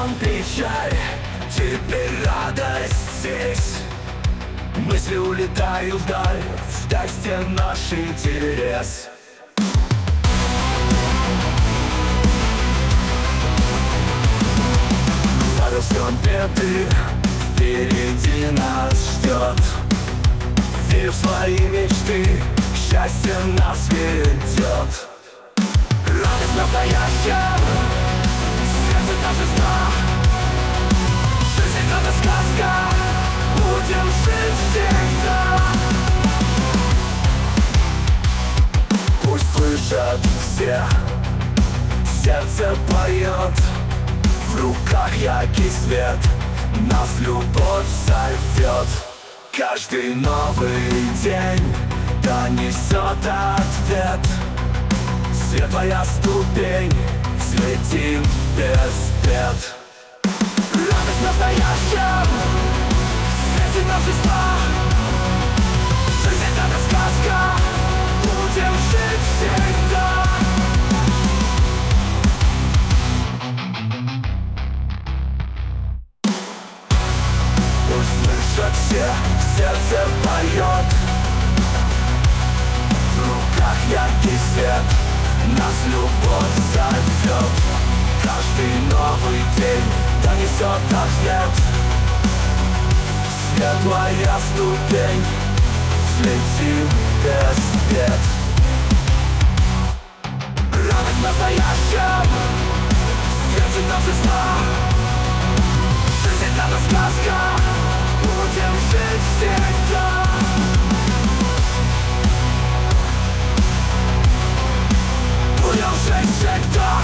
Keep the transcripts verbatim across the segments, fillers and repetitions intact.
сон, печаль, теперь радость здесь. Мысли улетают вдаль, в тексте наш интерес. Растет беды, впереди нас ждет. Верь в свои мечты, счастье нас ведет. Радость настоящая, сердце торжества. Жизнь это сказка, будем жить всегда. Пусть слышат все, сердце поет. В руках яркий свет, нас любовь зовет. Каждый новый день донесет ответ. Светлая ступень, взлетим без бед. Радость настоящая, светит торжества. Жизнь это сказка, будем жить всегда. Все, сердце поет. В руках яркий свет, нас любовь зовет. Каждый новый день донесет ответ. Светлая ступень, взлетим без бед. Радость настоящая, сердце торжества. Жизнь это сказка, будем жить всегда. Будем жить всегда.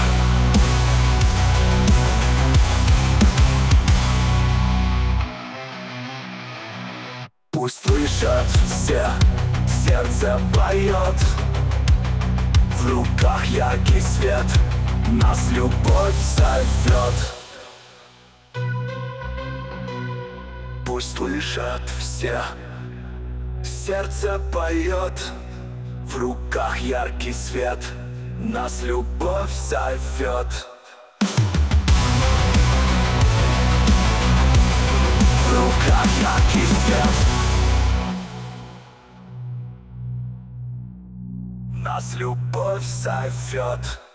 Пусть слышат все, сердце поет. В руках яркий свет, нас любовь зовет. Пусть слышат все, сердце поет. В руках яркий свет, нас любовь зовет. В руках яркий свет, нас любовь зовет.